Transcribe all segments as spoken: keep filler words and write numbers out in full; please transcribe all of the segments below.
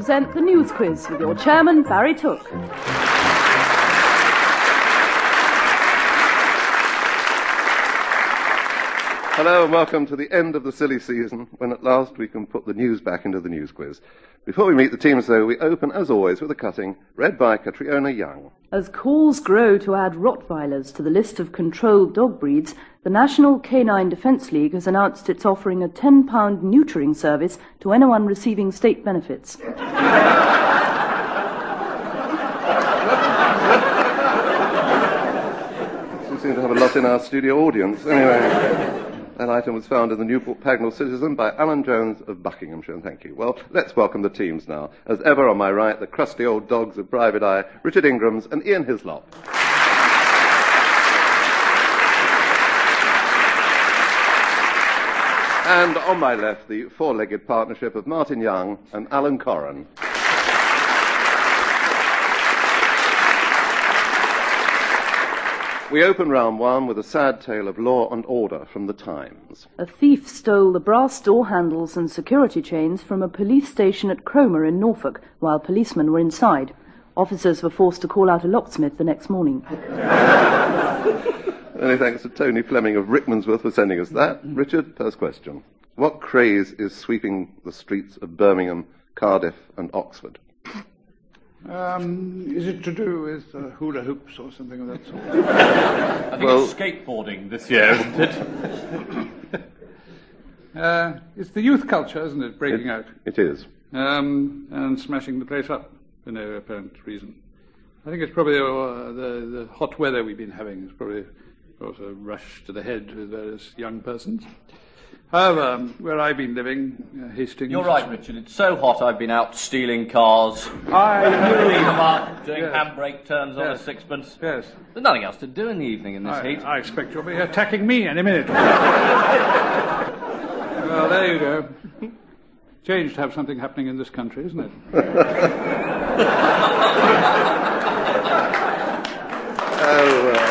present the News Quiz with your chairman, Barry Took. Hello and welcome to the end of the silly season, when at last we can put the news back into the News Quiz. Before we meet the teams, though, we open, as always, with a cutting read by Catriona Young. As calls grow to add Rottweilers to the list of controlled dog breeds, the National Canine Defence League has announced it's offering a ten pound neutering service to anyone receiving state benefits. We seem to have a lot in our studio audience. Anyway, that item was found in the Newport Pagnell Citizen by Alan Jones of Buckinghamshire. Thank you. Well, let's welcome the teams now. As ever, on my right, the crusty old dogs of Private Eye, Richard Ingrams and Ian Hislop. And on my left, the four-legged partnership of Martin Young and Alan Corran. We open round one with a sad tale of law and order from the Times. A thief stole the brass door handles and security chains from a police station at Cromer in Norfolk while policemen were inside. Officers were forced to call out a locksmith the next morning. Many thanks to Tony Fleming of Rickmansworth for sending us that. Richard, first question. What craze is sweeping the streets of Birmingham, Cardiff and Oxford? Um, is it to do with uh, hula hoops or something of that sort? I think Well- it's skateboarding this year, isn't it? uh, it's the youth culture, isn't it, breaking It- out It is. um, and smashing the place up for no apparent reason. I think it's probably uh, the, the hot weather we've been having has probably brought a rush to the head with various young persons. However, um, where I've been living, uh, Hastings... You're right, Richard. It's so hot I've been out stealing cars, I pulling them up, doing Yes. handbrake turns on Yes. a sixpence. Yes. There's nothing else to do in the evening in this I, heat. I expect you'll be attacking me any minute. Well, there you go. Change to have something happening in this country, isn't it? Oh, well.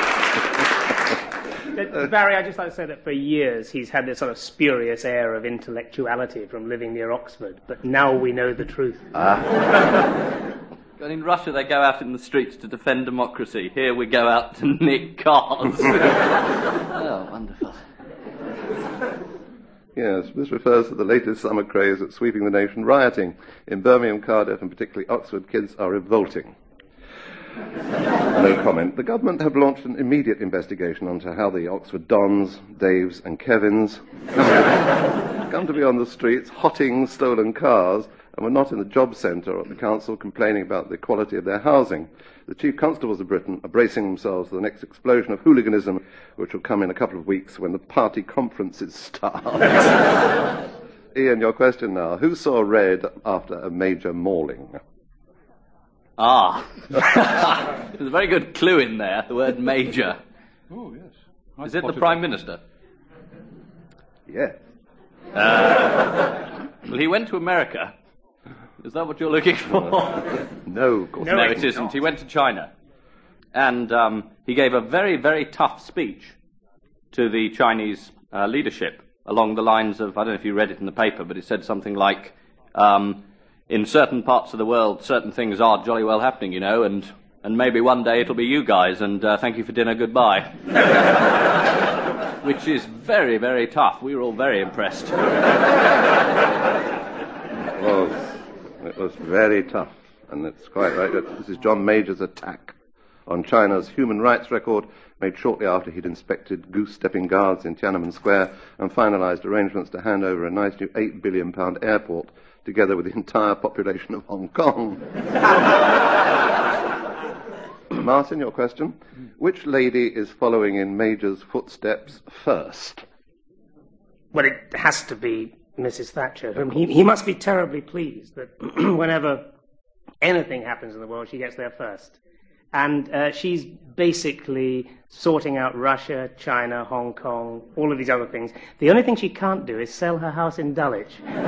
Uh, Barry, I'd just like to say that for years he's had this sort of spurious air of intellectuality from living near Oxford, but now we know the truth. And in Russia they go out in the streets to defend democracy. Here we go out to nick cars. Oh, wonderful. Yes, this refers to the latest summer craze that's sweeping the nation. Rioting in Birmingham, Cardiff and particularly Oxford. Kids are revolting. No comment. The government have launched an immediate investigation into how the Oxford Dons, Daves and Kevins come to be on the streets hotting stolen cars and were not in the job centre or at the council complaining about the quality of their housing. The chief constables of Britain are bracing themselves for the next explosion of hooliganism, which will come in a couple of weeks when the party conferences start. Ian, your question now. Who saw red after a major mauling? Ah. There's a very good clue in there, the word major. Oh, yes. I Is it the spotted Prime Minister? Yes. Well, he went to America. Is that what you're looking for? No, of course No, No, not. it isn't. He went to China. And um, he gave a very, very tough speech to the Chinese uh, leadership along the lines of, I don't know if you read it in the paper, but it said something like, um, in certain parts of the world, certain things are jolly well happening, you know, and, and maybe one day it'll be you guys, and uh, thank you for dinner, goodbye. Which is very, very tough. We were all very impressed. It was. It was very tough, and it's quite right. This is John Major's attack on China's human rights record, made shortly after he'd inspected goose-stepping guards in Tiananmen Square and finalised arrangements to hand over a nice new eight billion pound airport, together with the entire population of Hong Kong. Martin, your question. Which lady is following in Major's footsteps first? Well, it has to be Missus Thatcher, whom he, he must be terribly pleased that whenever anything happens in the world, she gets there first. And uh, she's basically sorting out Russia, China, Hong Kong, all of these other things. The only thing she can't do is sell her house in Dulwich.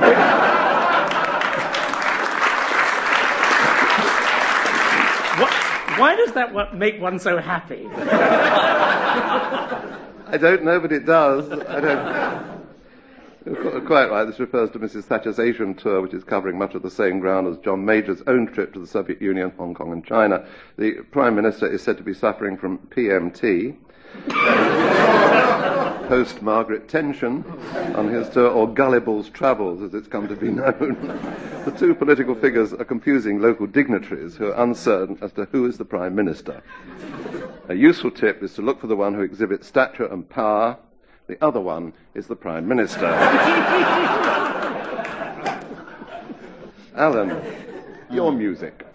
What, why does that wa- make one so happy? I don't know, but it does. I don't. Qu- Quite right. This refers to Missus Thatcher's Asian tour, which is covering much of the same ground as John Major's own trip to the Soviet Union, Hong Kong and China. The Prime Minister is said to be suffering from P M T, post-Margaret tension, on his tour, or Gullible's travels, as it's come to be known. The two political figures are confusing local dignitaries who are uncertain as to who is the Prime Minister. A useful tip is to look for the one who exhibits stature and power. The other one is the Prime Minister. Alan, your music.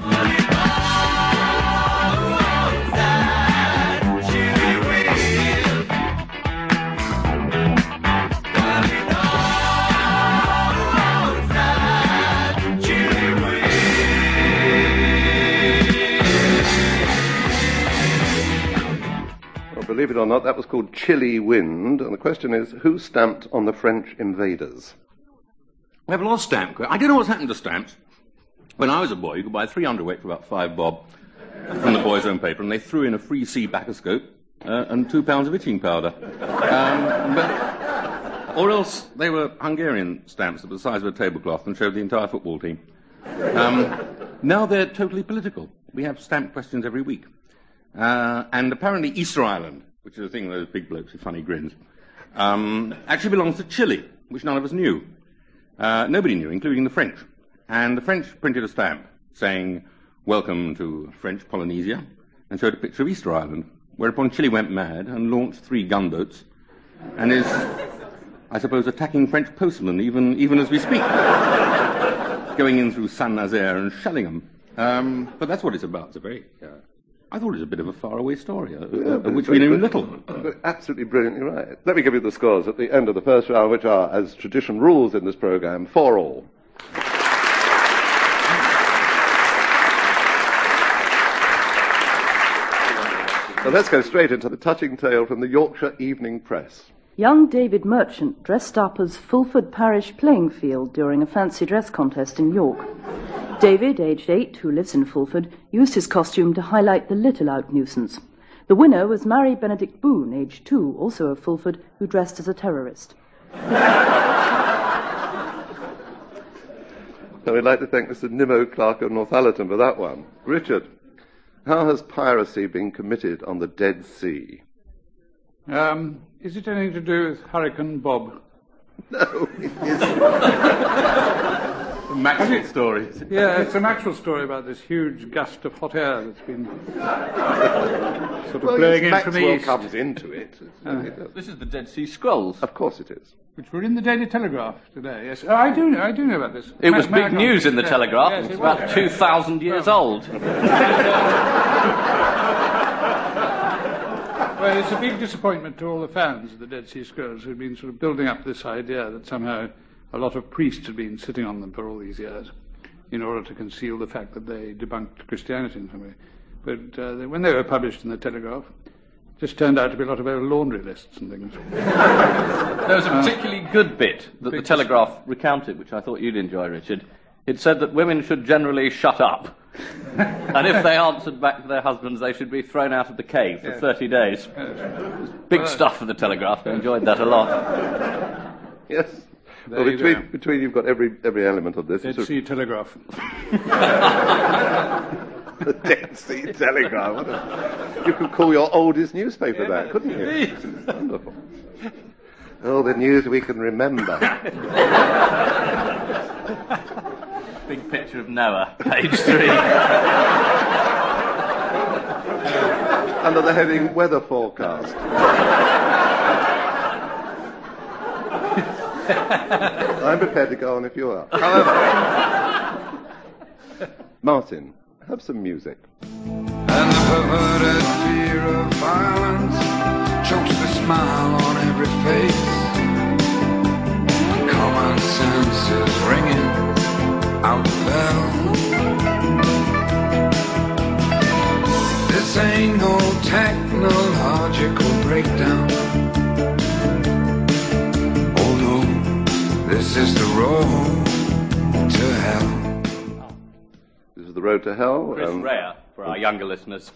Believe it or not, that was called Chilly Wind, and the question is, who stamped on the French invaders? We have a lot of stamp. I don't know what's happened to stamps. When I was a boy, you could buy three hundredweight for about five bob from the boys' own paper, and they threw in a free C bacchoscope uh, and two pounds of itching powder. Um, but, or else they were Hungarian stamps that were the size of a tablecloth and showed the entire football team. Um, now they're totally political. We have stamp questions every week. Uh, and apparently Easter Island, which is a thing with those big blokes with funny grins, um, actually belongs to Chile, which none of us knew. Uh, nobody knew, including the French. And the French printed a stamp saying, "Welcome to French Polynesia," and showed a picture of Easter Island, whereupon Chile went mad and launched three gunboats, and is, I suppose, attacking French postmen even, even as we speak, going in through Saint-Nazaire and shelling them. Um, but that's what it's about. It's a very... Uh, I thought it was a bit of a faraway story, uh, Yeah, of which we knew little. But absolutely brilliantly right. Let me give you the scores at the end of the first round, which are, as tradition rules in this programme, four all. So let's go straight into the touching tale from the Yorkshire Evening Press. Young David Merchant dressed up as Fulford Parish playing field during a fancy dress contest in York. David, aged eight, who lives in Fulford, used his costume to highlight the litter-lout nuisance. The winner was Mary Benedict Boone, aged two, also of Fulford, who dressed as a terrorist. So we'd like to thank Mister Nimmo Clark of Northallerton for that one. Richard, how has piracy been committed on the Dead Sea? Um, is it anything to do with Hurricane Bob? No, it isn't. A Maxwell story. Yeah, it's an actual story about this huge gust of hot air that's been sort of Well, blowing yes, in from the Maxwell east, comes into it. Uh, This is the Dead Sea Scrolls. Of course it is. which were in the Daily Telegraph today. Yes, oh, I do know. I do know about this. It was May- may I big come? news in the Yes, Telegraph. yes, It's it about was. two thousand years Well. old. Well, it's a big disappointment to all the fans of the Dead Sea Scrolls who've been sort of building up this idea that somehow a lot of priests had been sitting on them for all these years in order to conceal the fact that they debunked Christianity in some way. But uh, they, when they were published in the Telegraph, it just turned out to be a lot of old laundry lists and things. There was a particularly good bit that the Big Telegraph recounted, which I thought you'd enjoy, Richard. It said that women should generally shut up. And if they answered back to their husbands, they should be thrown out of the cave for Yes. thirty days. Big Well, stuff for the Telegraph. I enjoyed that a lot. Yes. There Well, you between, go. between you've got every every element of this. Dead It's a- Sea Telegraph. The Dead Sea Telegraph. What a- You could call your oldest newspaper that, couldn't you? Indeed. Wonderful. Oh, the news we can remember. Big picture of Noah, page three. Under the heading Weather Forecast. I'm prepared to go on if you are. However, Martin, have some music. And the perverted fear of violence chokes the smile on every face. And common sense is ringing out the bell. This ain't no technological breakdown. Oh no, this is the road to hell. This is The Road to Hell. Chris um, Rea, for our younger listeners.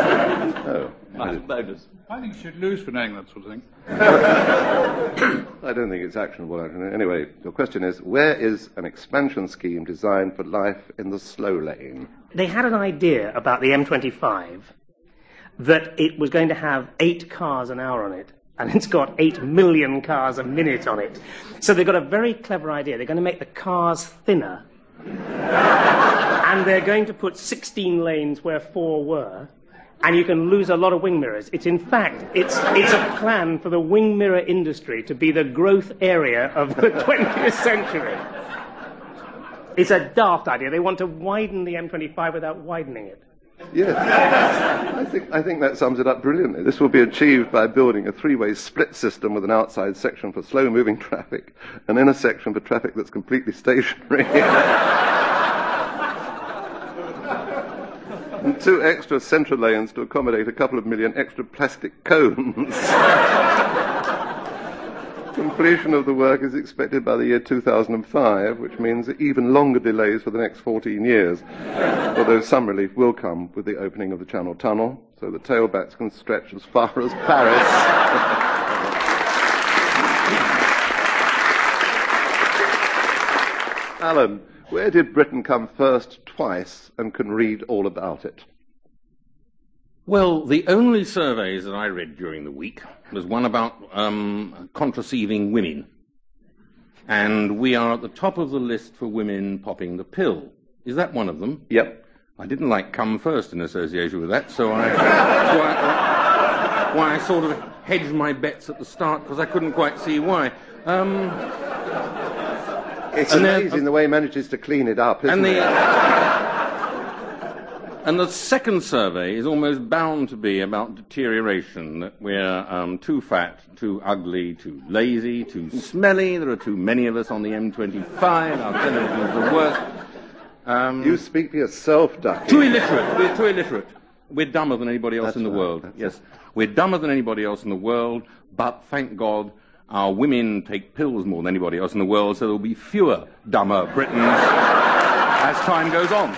Oh, Nice bonus. I think you should lose for knowing that sort of thing. I I don't think it's actionable. Anyway, your question is, where is an expansion scheme designed for life in the slow lane? They had an idea about the M twenty-five that it was going to have eight cars an hour on it, and it's got eight million cars a minute on it. So they've got a very clever idea. They're going to make the cars thinner, and they're going to put sixteen lanes where four were, and you can lose a lot of wing mirrors. It's in fact, it's it's a plan for the wing mirror industry to be the growth area of the twentieth century. It's a daft idea. They want to widen the M twenty-five without widening it. Yes. I think, I think that sums it up brilliantly. This will be achieved by building a three-way split system with an outside section for slow-moving traffic, an inner section for traffic that's completely stationary, and two extra central lanes to accommodate a couple of million extra plastic cones. Completion of the work is expected by the year two thousand five, which means even longer delays for the next fourteen years, although some relief will come with the opening of the Channel Tunnel, so the tailbacks can stretch as far as Paris. Alan, where did Britain come first twice and can read all about it? Well, the only surveys that I read during the week was one about um, contraceiving women. And we are at the top of the list for women popping the pill. Is that one of them? Yep. I didn't like come first in association with that, so I, so I, why I sort of hedged my bets at the start, because I couldn't quite see why. Um, it's and amazing uh, the way he manages to clean it up, isn't and the, it? Uh, And the second survey is almost bound to be about deterioration, that we're um, too fat, too ugly, too lazy, too smelly, there are too many of us on the M twenty-five, our television's the worst. Um, you speak for yourself, Ducky. Too illiterate, we're too illiterate. We're dumber than anybody else That's in the right. world. That's yes, we're dumber than anybody else in the world, but thank God our women take pills more than anybody else in the world, so there will be fewer dumber Britons as time goes on.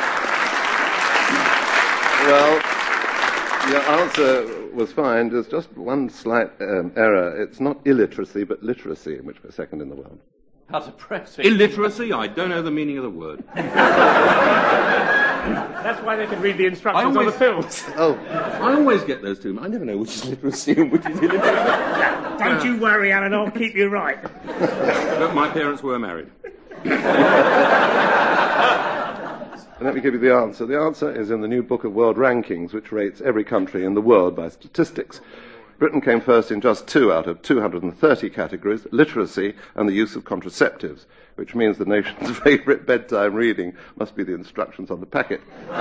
Well, your answer was fine. There's just one slight um, error. It's not illiteracy, but literacy, in which we're second in the world. How depressing. Illiteracy? I don't know the meaning of the word. That's why they can read the instructions always, on the pills. Oh. I always get those two. I never know which is literacy and which is illiteracy. Don't you worry, Alan, I'll keep you right. But my parents were married. And let me give you the answer. The answer is in the new book of World Rankings, which rates every country in the world by statistics. Britain came first in just two out of two hundred thirty categories, literacy and the use of contraceptives, which means the nation's favourite bedtime reading must be the instructions on the packet.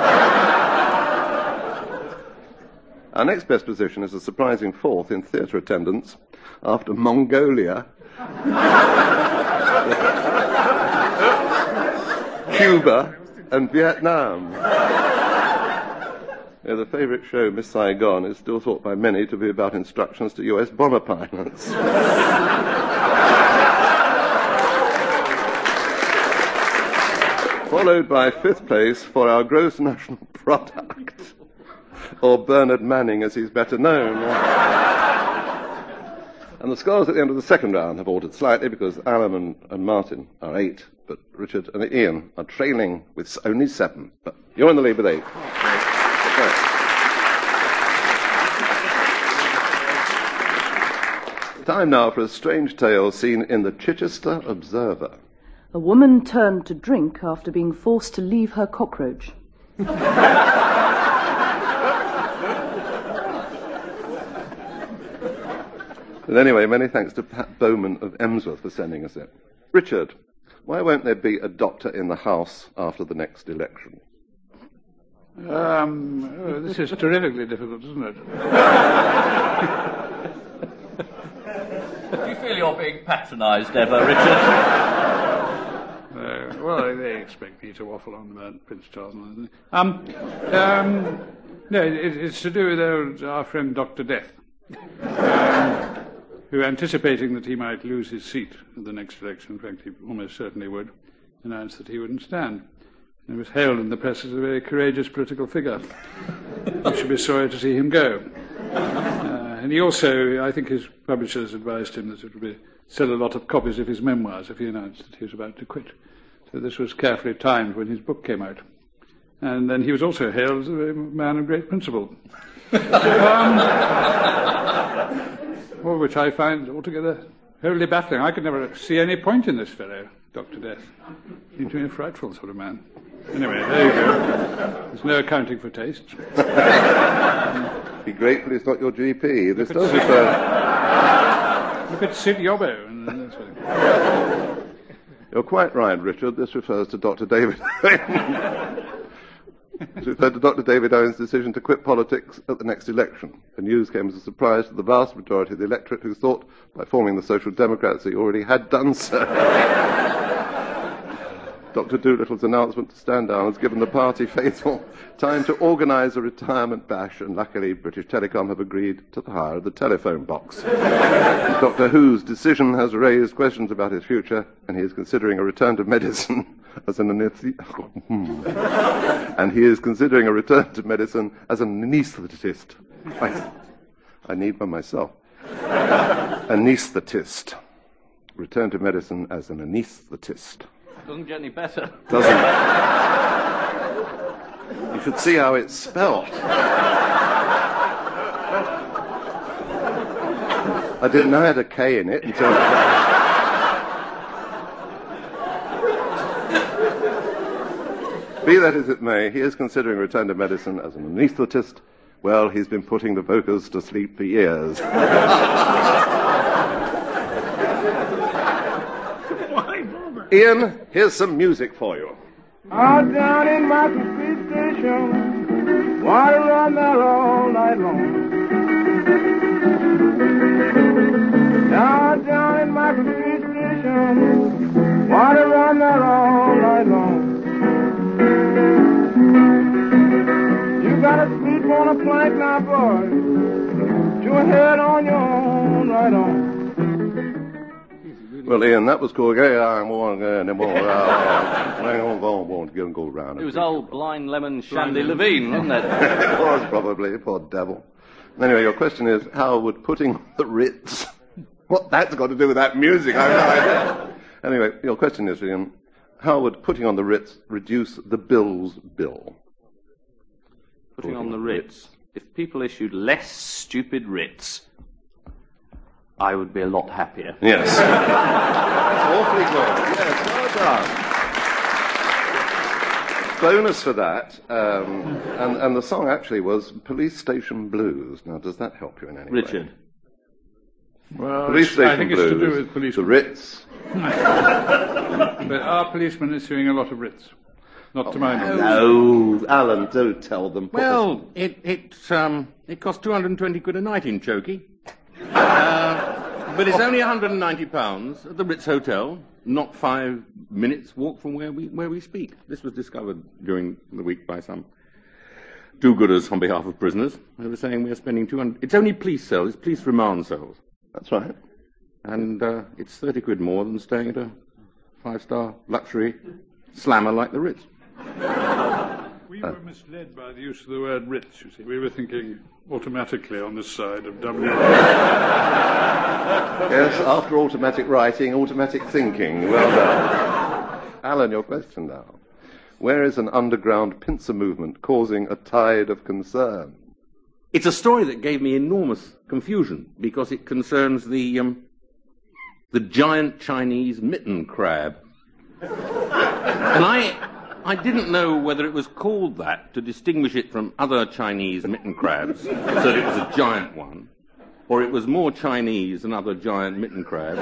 Our next best position is a surprising fourth in theatre attendance, after Mongolia, Cuba, and Vietnam. Yeah, the favourite show, Miss Saigon, is still thought by many to be about instructions to U S bomber pilots. Followed by fifth place for our gross national product, or Bernard Manning as he's better known. And the scores at the end of the second round have altered slightly because Alan and, and Martin are eight, but Richard and Ian are trailing with only seven. But you're in the lead with eight. Right. Time now for a strange tale seen in the Chichester Observer. A woman turned to drink after being forced to leave her cockroach. But anyway, many thanks to Pat Bowman of Emsworth for sending us it. Richard, why won't there be a doctor in the House after the next election? Um, oh, this is terrifically difficult, isn't it? Do you feel you're being patronised ever, Richard? Uh, well, they expect me to waffle on about Prince Charles and everything. Um, um, no, it, it's to do with our, our friend Doctor Death, um, who, anticipating that he might lose his seat at the next election, in fact, he almost certainly would, announced that he wouldn't stand. He was hailed in the press as a very courageous political figure. We should be sorry to see him go. Uh, and he also, I think his publishers advised him that it would be, sell a lot of copies of his memoirs if he announced that he was about to quit. So this was carefully timed when his book came out. And then he was also hailed as a man of great principle. um, all which I find altogether wholly baffling. I could never see any point in this fellow, Doctor Death. He seemed to be a frightful sort of man. Anyway, there you go. There's no accounting for taste. Be grateful it's not your G P. This does refer... Look at Sid Yobbo. And that sort of... You're quite right, Richard. This refers to Doctor David Owen. This referred to Doctor David Owen's decision to quit politics at the next election. The news came as a surprise to the vast majority of the electorate who thought, by forming the Social Democrats, he already had done so. Doctor Doolittle's announcement to stand down has given the party faithful time to organise a retirement bash, and luckily British Telecom have agreed to the hire of the telephone box. Doctor Who's decision has raised questions about his future, and he is considering a return to medicine as an anaesthetist. and he is considering a return to medicine as an anaesthetist. I, I need one myself. Anaesthetist. Return to medicine as an anaesthetist. Doesn't get any better. Doesn't. You should see how it's spelt. I didn't know it had a K in it until... Be that as it may, he is considering return to medicine as an anaesthetist. Well, he's been putting the voters to sleep for years. Ian, here's some music for you. Out down in my Street station, water run there all night long. Down, down in my Street station, water run there all night long. You gotta sleep on a plank now, boy. Put your head on your own, right on. Well, Ian, that was called Gay Iron War and then more. Hang on, go on, go go round. It was old Blind Lemon Shandy Levine, wasn't it? It was probably, poor devil. Anyway, your question is, how would putting the Ritz... What that's got to do with that music, I have no idea. Anyway, your question is, Ian, how would putting on the Ritz reduce the Bill's bill? Putting, putting on the Ritz. If people issued less stupid writs, I would be a lot happier. Yes. That's awfully good. Yes, well done. Bonus for that, um, and, and the song actually was Police Station Blues. Now, does that help you in any Richard. way? Well, Police Station I think Blues, it's to do with police. the Ritz. But our policeman issuing a lot of writs. Not to my knowledge. No, Alan, do tell them. Well, it it um it costs two hundred and twenty quid a night in Chokey. Uh, but it's only one hundred and ninety pounds at the Ritz Hotel, not five minutes walk from where we where we speak. This was discovered during the week by some do-gooders on behalf of prisoners. They were saying we're spending two hundred... It's only police cells, it's police remand cells. That's right. And uh, it's thirty quid more than staying at a five-star luxury slammer like the Ritz. We were misled by the use of the word Ritz, you see. We were thinking automatically on this side of W. Yes, after automatic writing, automatic thinking. Well done. Alan, your question now. Where is an underground pincer movement causing a tide of concern? It's a story that gave me enormous confusion because it concerns the um, the giant Chinese mitten crab. And I... I didn't know whether it was called that to distinguish it from other Chinese mitten crabs, so that it was a giant one, or it was more Chinese than other giant mitten crabs,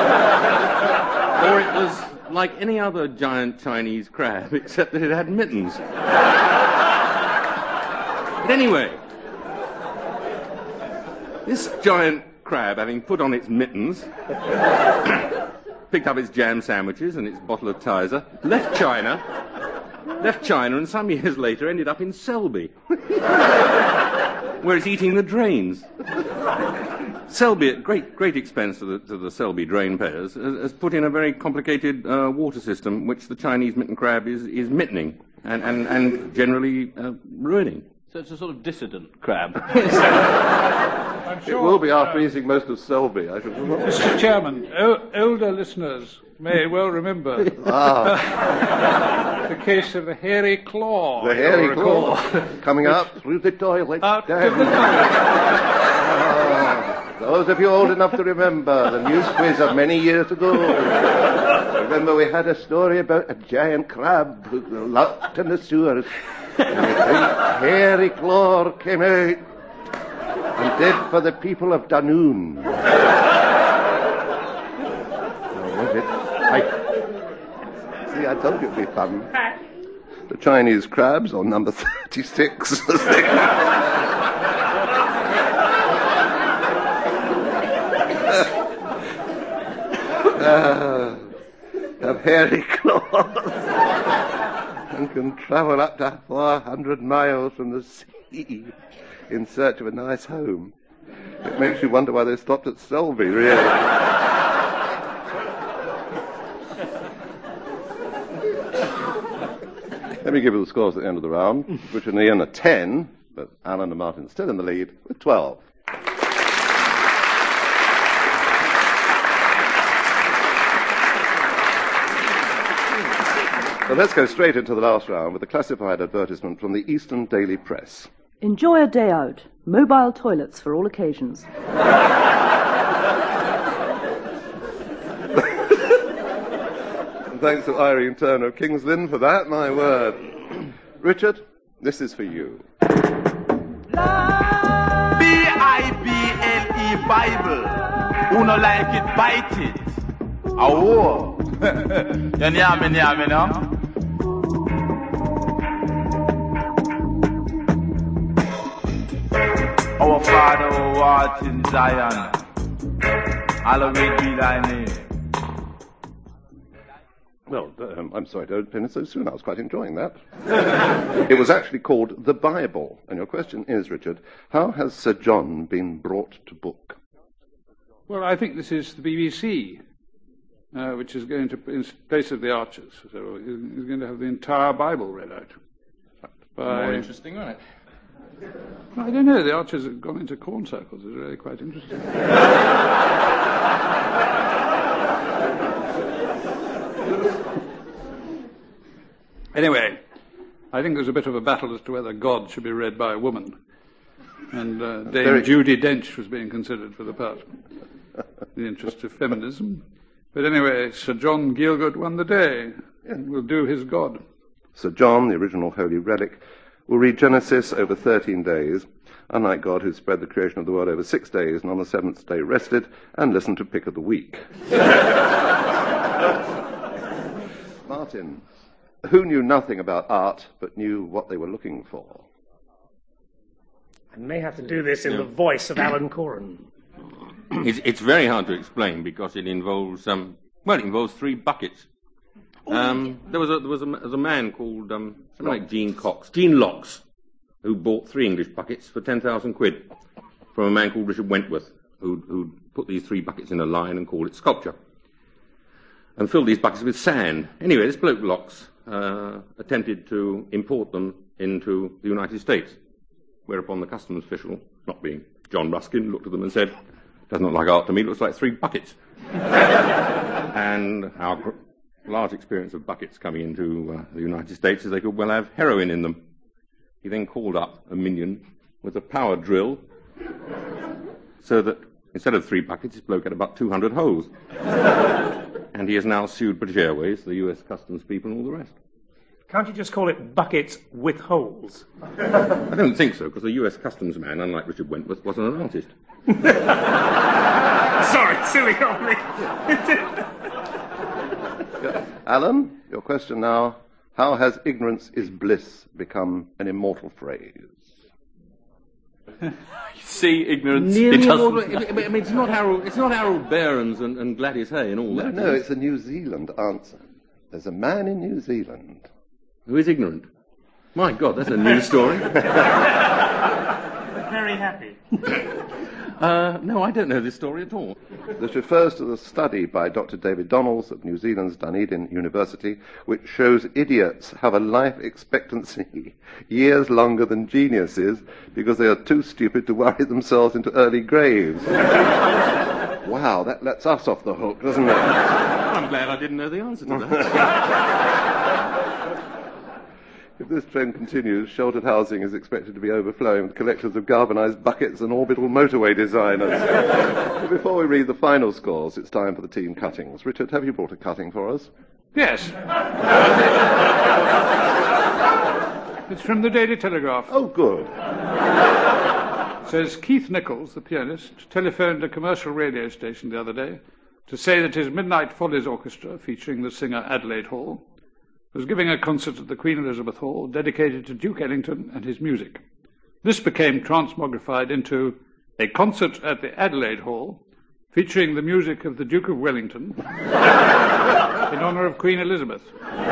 or it was like any other giant Chinese crab, except that it had mittens. But anyway, this giant crab, having put on its mittens, picked up its jam sandwiches and its bottle of Tizer, left China, left China, and some years later ended up in Selby, where it's eating the drains. Selby, at great great expense to the, to the Selby drain payers, has, has put in a very complicated uh, water system which the Chinese mitten crab is, is mittening and, and, and generally uh, ruining. So it's a sort of dissident crab. I'm sure, It will be after uh, eating most of Selby, I should remember. Mister Chairman, o- older listeners may well remember Ah, the case of the hairy claw. the you'll hairy recall. claw coming out through the toilet. Out to down. the toilet. Ah, those of you old enough to remember the news quiz of many years ago. Remember we had a story about a giant crab who got locked in the sewers. And a great hairy claw came out and did for the people of Dunoon. Oh, was it? I... See, I told you it'd be fun. The Chinese crabs on number thirty-six. uh, have hairy claws and can travel up to four hundred miles from the sea in search of a nice home. It makes you wonder why they stopped at Selby, really. Let me give you the scores at the end of the round. Richard and Ian are ten, but Alan and Martin still in the lead with twelve. So let's go straight into the last round with a classified advertisement from the Eastern Daily Press. Enjoy a day out. Mobile toilets for all occasions. And thanks to Irene Turner of King's Lynn for that, my word. Richard, this is for you. B I B L E Bible. Who no like it, bite it. Oh, you hear me, hear me now? Our Father who art in Zion, hallowed be thy name. Well, um, I'm sorry to open it so soon. I was quite enjoying that. It was actually called The Bible. And your question is, Richard, how has Sir John been brought to book? Well, I think this is the B B C, uh, which is going to, in place of the Archers, so he's going to have the entire Bible read out. By, More interesting, isn't it? I don't know, the Archers have gone into corn circles. It's really quite interesting. Anyway, I think there's a bit of a battle as to whether God should be read by a woman. And uh, Dame Very... Judi Dench was being considered for the part, in the interest of feminism. But anyway, Sir John Gielgud won the day and will do his God. Sir John, the original holy relic, will read Genesis over thirteen days, unlike God who spread the creation of the world over six days and on the seventh day rested and listened to Pick of the Week. Martin, who knew nothing about art but knew what they were looking for? I may have to do this in yeah. the voice of Alan Coren. It's, it's very hard to explain because it involves, um, well, it involves three buckets. Um, there was a there was a, there was a man called um, something like Gene Cox, Gene Locks, who bought three English buckets for ten thousand quid from a man called Richard Wentworth, who who put these three buckets in a line and called it sculpture, and filled these buckets with sand. Anyway, this bloke Locks uh, attempted to import them into the United States, whereupon the customs official, not being John Ruskin, looked at them and said, "Doesn't look like art to me. It looks like three buckets." And our gr- large experience of buckets coming into uh, the United States is they could well have heroin in them. He then called up a minion with a power drill so that instead of three buckets, this bloke had about two hundred holes. And he has now sued British Airways, the U S Customs people, and all the rest. Can't you just call it buckets with holes? I don't think so, because the U S Customs man, unlike Richard Wentworth, wasn't an artist. Sorry, silly of me. Yeah. Alan, your question now. How has ignorance is bliss become an immortal phrase? See, ignorance, Nearly it doesn't... immortal, I mean, it's not Harold, it's not Harold Behrens and, and Gladys Hay and all No, that. no, it's a New Zealand answer. There's a man in New Zealand. Who is ignorant? My God, that's a news story. Very happy. Uh, no, I don't know this story at all. This refers to the study by Doctor David Donalds of New Zealand's Dunedin University, which shows idiots have a life expectancy years longer than geniuses because they are too stupid to worry themselves into early graves. Wow, that lets us off the hook, doesn't it? I'm glad I didn't know the answer to that. If this trend continues, sheltered housing is expected to be overflowing with collectors of galvanised buckets and orbital motorway designers. But before we read the final scores, it's time for the team cuttings. Richard, have you brought a cutting for us? Yes. It's from the Daily Telegraph. Oh, good. It says, Keith Nichols, the pianist, telephoned a commercial radio station the other day to say that his Midnight Follies Orchestra, featuring the singer Adelaide Hall, was giving a concert at the Queen Elizabeth Hall dedicated to Duke Ellington and his music. This became transmogrified into a concert at the Adelaide Hall featuring the music of the Duke of Wellington in honour of Queen Elizabeth.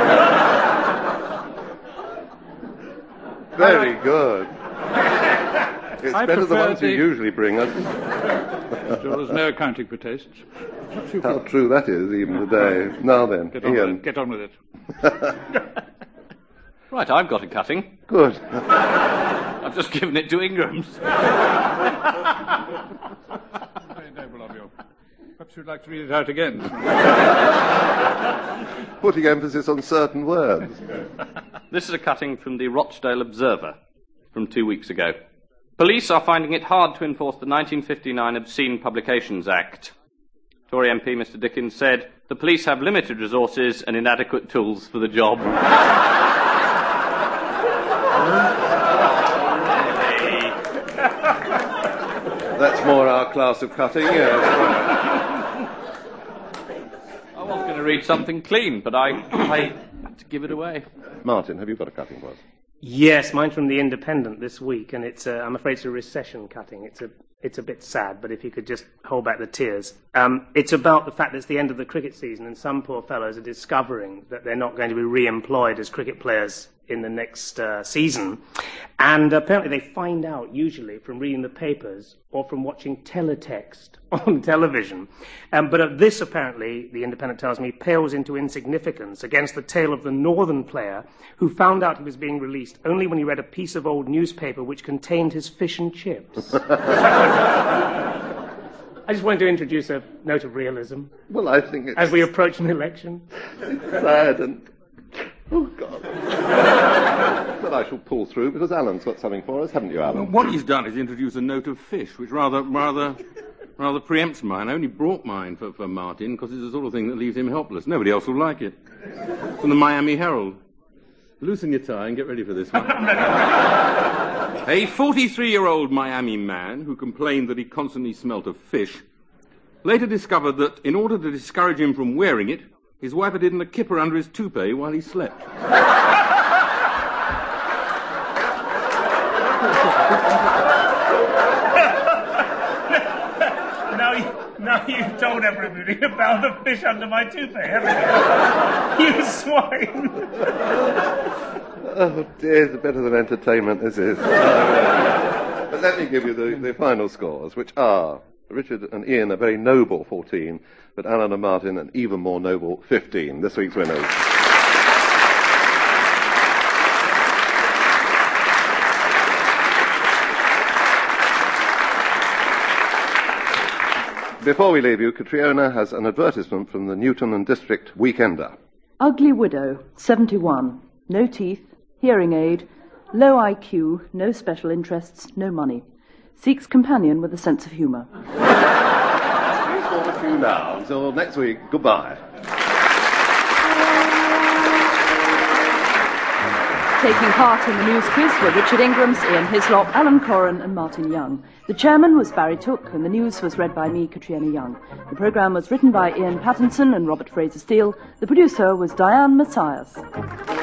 Very good. It's I better than the ones the... you usually bring us. So there's no accounting for tastes. How true that is, even today. Now then, Get on Ian. with it. Get on with it. Right, I've got a cutting. Good. I've just given it to Ingram's. Very noble of you. Perhaps you'd like to read it out again. Putting emphasis on certain words. This is a cutting from the Rochdale Observer from two weeks ago. Police are finding it hard to enforce the nineteen fifty-nine Obscene Publications Act. Tory M P Mister Dickens said, the police have limited resources and inadequate tools for the job. That's more our class of cutting, yes. I was going to read something clean, but I, I had to give it away. Martin, have you got a cutting for us? Yes, mine's from The Independent this week, and it's uh, I'm afraid it's a recession cutting. It's a it's a bit sad, but if you could just hold back the tears. Um, it's about the fact that it's the end of the cricket season, and some poor fellows are discovering that they're not going to be re-employed as cricket players in the next uh, season. And apparently they find out, usually, from reading the papers or from watching teletext on television. Um, but uh, this, apparently, The Independent tells me, pales into insignificance against the tale of the Northern player who found out he was being released only when he read a piece of old newspaper which contained his fish and chips. I just wanted to introduce a note of realism. Well, I think it's... as we approach an election. It's sad and... Oh, God. But I shall pull through because Alan's got something for us, haven't you, Alan? What he's done is introduce a note of fish, which rather, rather, rather preempts mine. I only brought mine for, for Martin because it's the sort of thing that leaves him helpless. Nobody else will like it. From the Miami Herald. Loosen your tie and get ready for this one. A forty-three-year-old Miami man who complained that he constantly smelt of fish later discovered that in order to discourage him from wearing it, his wife had hidden a kipper under his toupee while he slept. Now, you, now you've told everybody about the fish under my toupee, haven't you? You swine! Oh, dear, it's better than entertainment, this is. But let me give you the, the final scores, which are... Richard and Ian a very noble fourteen, but Alan and Martin an even more noble fifteen. This week's winners. Before we leave you, Catriona has an advertisement from the Newton and District Weekender. Ugly widow, seventy-one, no teeth, hearing aid, low I Q, no special interests, no money. Seeks companion with a sense of humour. Please call a few now. Until next week, goodbye. Taking part in the news quiz were Richard Ingrams, Ian Hislop, Alan Corran and Martin Young. The chairman was Barry Took and the news was read by me, Catriona Young. The programme was written by Ian Pattinson and Robert Fraser-Steele. The producer was Diane Matthias.